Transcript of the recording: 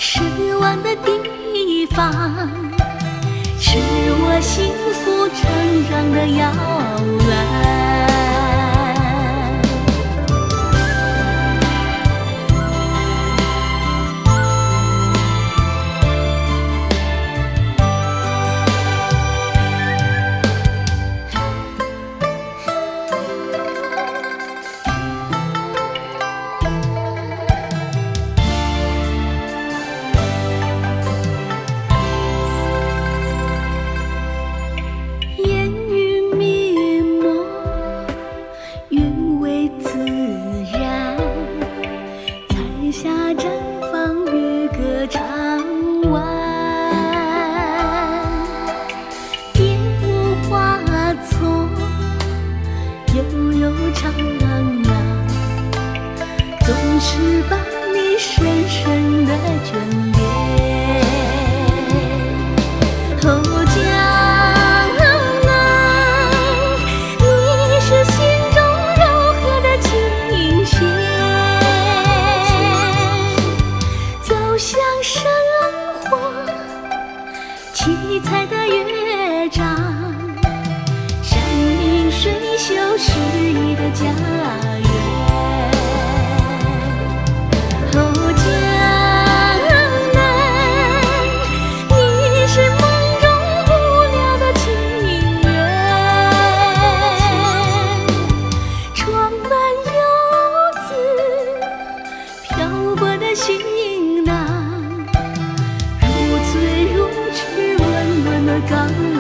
失望的地方，是我幸福成长的摇篮。下绽放与歌唱完，别无花丛悠悠长廊，总是把你深深的眷恋。哦，江南，你是心中柔和的琴弦，像生活七彩的乐章，山明水秀诗意的家园。哦，江南，你是梦中无聊的情人，装满游子漂泊的心囊，如醉如痴温暖的港